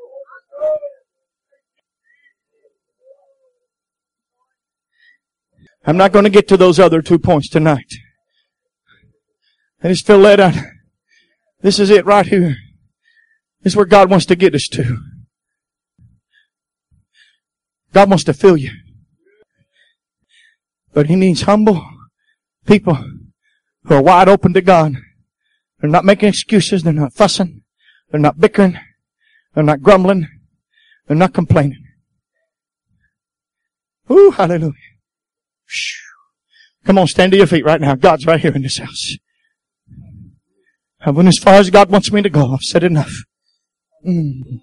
I'm not going to get to those other two points tonight. I just feel led out. This is it right here. This is where God wants to get us to. God wants to fill you. But He needs humble people who are wide open to God. They're not making excuses. They're not fussing. They're not bickering. They're not grumbling. They're not complaining. Ooh, hallelujah. Come on, stand to your feet right now. God's right here in this house. I've went as far as God wants me to go. I've said enough. Mm.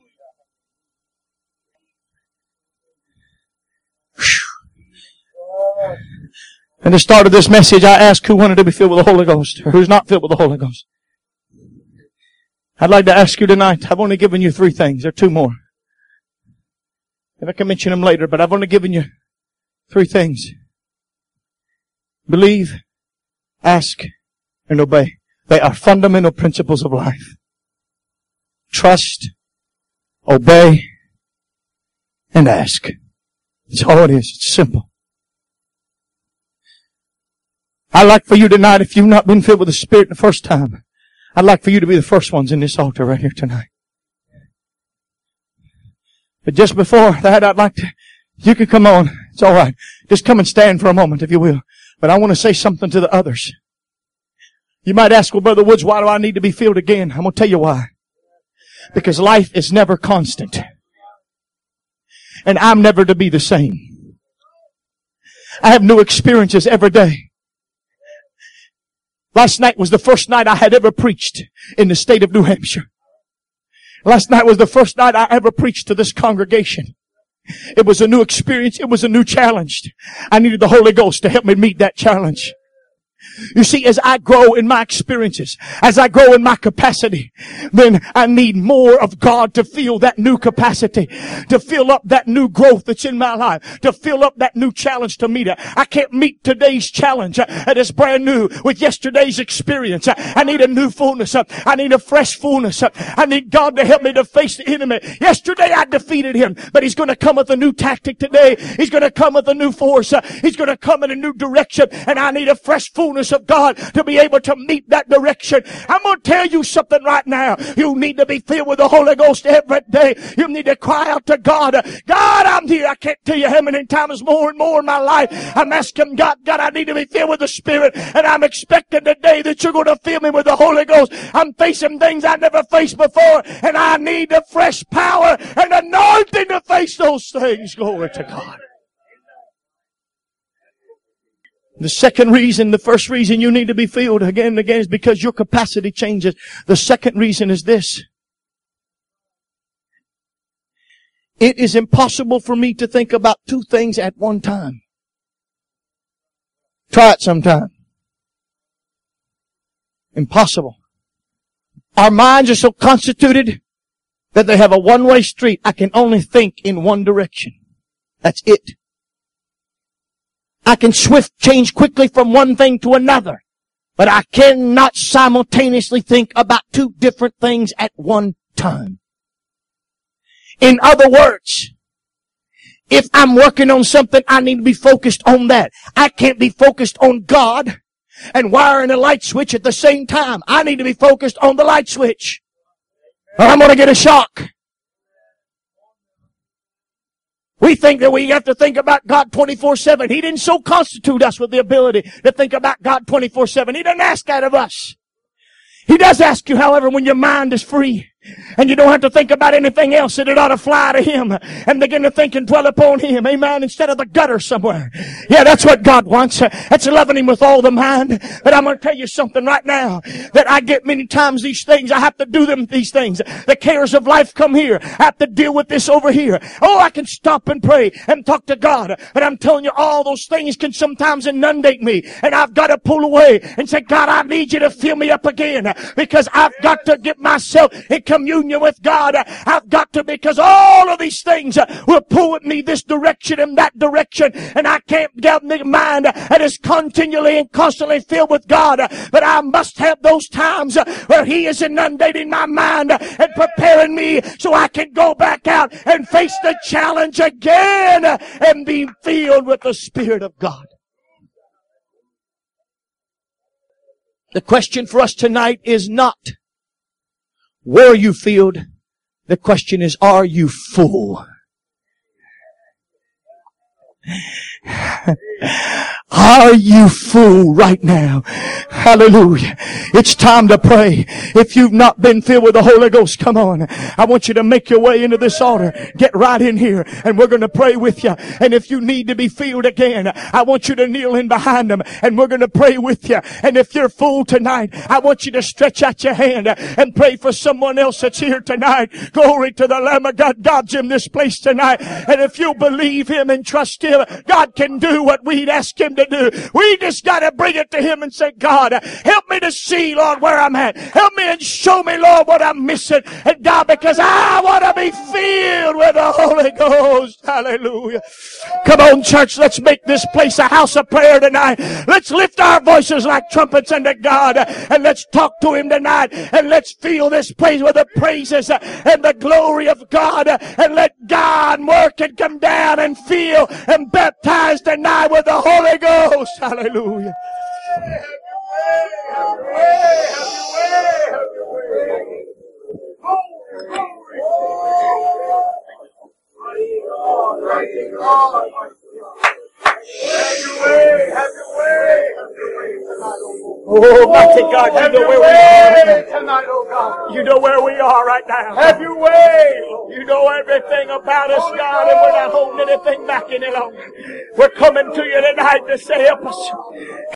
At the start of this message, I asked who wanted to be filled with the Holy Ghost or who's not filled with the Holy Ghost. I'd like to ask you tonight, I've only given you three things. There are two more. If I can mention them later, but I've only given you three things. Believe, ask, and obey. They are fundamental principles of life. Trust, obey, and ask. That's all it is. It's simple. I'd like for you tonight, if you've not been filled with the Spirit the first time, I'd like for you to be the first ones in this altar right here tonight. But just before that, I'd like to, you can come on. It's all right. Just come and stand for a moment, if you will. But I want to say something to the others. You might ask, well, Brother Woods, why do I need to be filled again? I'm going to tell you why. Because life is never constant. And I'm never to be the same. I have new experiences every day. Last night was the first night I had ever preached in the state of New Hampshire. Last night was the first night I ever preached to this congregation. It was a new experience. It was a new challenge. I needed the Holy Ghost to help me meet that challenge. You see, as I grow in my experiences, as I grow in my capacity, then I need more of God to fill that new capacity, to fill up that new growth that's in my life, to fill up that new challenge to meet it. I can't meet today's challenge that is brand new with yesterday's experience. I need a new fullness. I need a fresh fullness. I need God to help me to face the enemy. Yesterday I defeated him, but He's going to come with a new tactic today. He's going to come with a new force. He's going to come in a new direction, and I need a fresh fullness of God to be able to meet that direction. I'm going to tell you something right now. You need to be filled with the Holy Ghost every day. You need to cry out to God. God, I'm here. I can't tell you how many times more and more in my life I'm asking God, God, I need to be filled with the Spirit, and I'm expecting today that you're going to fill me with the Holy Ghost. I'm facing things I never faced before, and I need the fresh power and anointing to face those things. Glory to God. The second reason, the first reason you need to be filled again and again is because your capacity changes. The second reason is this. It is impossible for me to think about two things at one time. Try it sometime. Impossible. Our minds are so constituted that they have a one-way street. I can only think in one direction. That's it. I can swift change quickly from one thing to another, but I cannot simultaneously think about two different things at one time. In other words, if I'm working on something, I need to be focused on that. I can't be focused on God and wiring a light switch at the same time. I need to be focused on the light switch, or I'm going to get a shock. We think that we have to think about God twenty-four seven. He didn't so constitute us with the ability to think about God twenty-four seven. He doesn't ask that of us. He does ask you, however, when your mind is free and you don't have to think about anything else, that it ought to fly to Him and begin to think and dwell upon Him. Amen. Instead of the gutter somewhere. Yeah, that's what God wants. That's loving Him with all the mind. But I'm going to tell you something right now, that I get many times these things. I have to do them, these things. The cares of life come here. I have to deal with this over here. Oh, I can stop and pray and talk to God. But I'm telling you, all those things can sometimes inundate me. And I've got to pull away and say, God, I need you to fill me up again. Because I've got to get myself in communion with God. I've got to, because all of these things will pull me this direction and that direction, and I can't get my mind that is continually and constantly filled with God. But I must have those times where He is inundating my mind and preparing me so I can go back out and face the challenge again and be filled with the Spirit of God. The question for us tonight is not, were you filled? The question is, are you full? Are you full right now? Hallelujah. It's time to pray. If you've not been filled with the Holy Ghost, come on. I want you to make your way into this altar. Get right in here and we're going to pray with you. And if you need to be filled again, I want you to kneel in behind them and we're going to pray with you. And if you're full tonight, I want you to stretch out your hand and pray for someone else that's here tonight. Glory to the Lamb of God. God's in this place tonight. And if you'll believe Him and trust Him, God can do what we'd ask Him to do. We just got to bring it to Him and say, God, help me to see, Lord, where I'm at. Help me and show me, Lord, what I'm missing. And God, because I want to be filled with the Holy Ghost. Hallelujah. Come on, church, let's make this place a house of prayer tonight. Let's lift our voices like trumpets unto God, and let's talk to Him tonight, and let's fill this place with the praises and the glory of God, and let God work and come down and fill and baptize tonight with the Holy Ghost. Hallelujah. Have your way, have your way, have your way, have your way. Have your way, have your way, have your way tonight, oh mighty God, you know where we are tonight, oh God. You know where we are right now. Have your way. You know everything about us, God, and we're not holding anything back any longer. We're coming to you tonight to say, help us.